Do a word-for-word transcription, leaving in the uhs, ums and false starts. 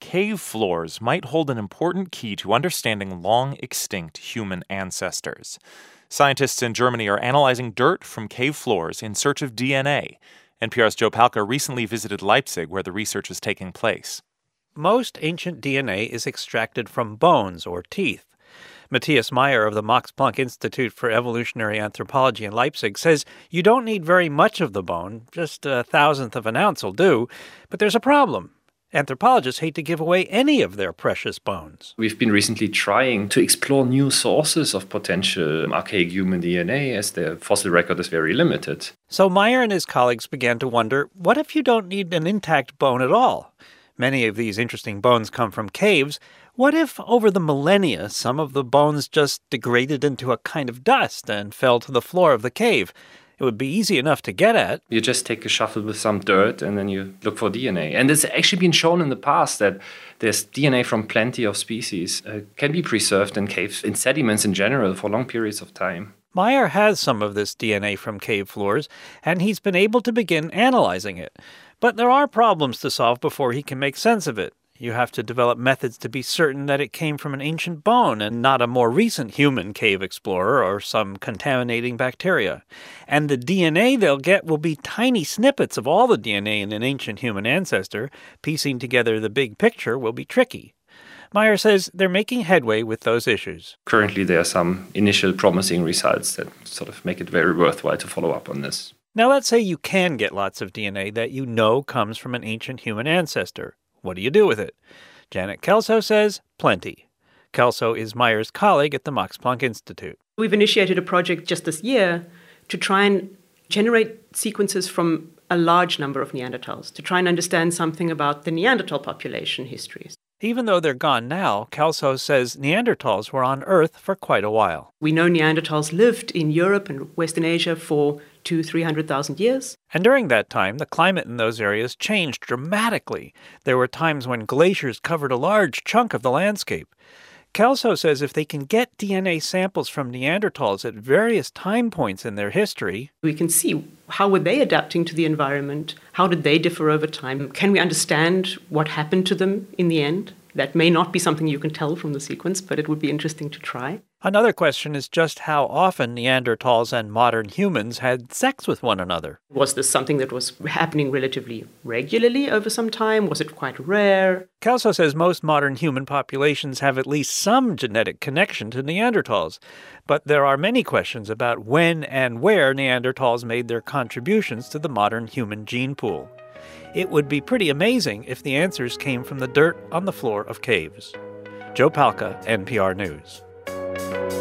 cave floors might hold an important key to understanding long-extinct human ancestors. Scientists in Germany are analyzing dirt from cave floors in search of D N A. N P R's Joe Palca recently visited Leipzig, where the research is taking place. Most ancient D N A is extracted from bones or teeth. Matthias Meyer of the Max Planck Institute for Evolutionary Anthropology in Leipzig says you don't need very much of the bone, just a thousandth of an ounce will do. But there's a problem. Anthropologists hate to give away any of their precious bones. We've been recently trying to explore new sources of potential archaic human D N A, as the fossil record is very limited. So Meyer and his colleagues began to wonder, what if you don't need an intact bone at all? Many of these interesting bones come from caves. What if, over the millennia, some of the bones just degraded into a kind of dust and fell to the floor of the cave? It would be easy enough to get at. You just take a shovel with some dirt and then you look for D N A. And it's actually been shown in the past that there's D N A from plenty of species uh, can be preserved in caves, in sediments in general, for long periods of time. Meyer has some of this D N A from cave floors, and he's been able to begin analyzing it. But there are problems to solve before he can make sense of it. You have to develop methods to be certain that it came from an ancient bone and not a more recent human cave explorer or some contaminating bacteria. And the D N A they'll get will be tiny snippets of all the D N A in an ancient human ancestor. Piecing together the big picture will be tricky. Meyer says they're making headway with those issues. Currently, there are some initial promising results that sort of make it very worthwhile to follow up on this. Now, let's say you can get lots of D N A that you know comes from an ancient human ancestor. What do you do with it? Janet Kelso says plenty. Kelso is Meyer's colleague at the Max Planck Institute. We've initiated a project just this year to try and generate sequences from a large number of Neanderthals, to try and understand something about the Neanderthal population histories. Even though they're gone now, Kelso says Neanderthals were on Earth for quite a while. We know Neanderthals lived in Europe and Western Asia for two, three hundred thousand years. And during that time, the climate in those areas changed dramatically. There were times when glaciers covered a large chunk of the landscape. Kelso says if they can get D N A samples from Neanderthals at various time points in their history, we can see how were they adapting to the environment, how did they differ over time, can we understand what happened to them in the end? That may not be something you can tell from the sequence, but it would be interesting to try. Another question is just how often Neanderthals and modern humans had sex with one another. Was this something that was happening relatively regularly over some time? Was it quite rare? Kelso says most modern human populations have at least some genetic connection to Neanderthals, but there are many questions about when and where Neanderthals made their contributions to the modern human gene pool. It would be pretty amazing if the answers came from the dirt on the floor of caves. Joe Palca, N P R News.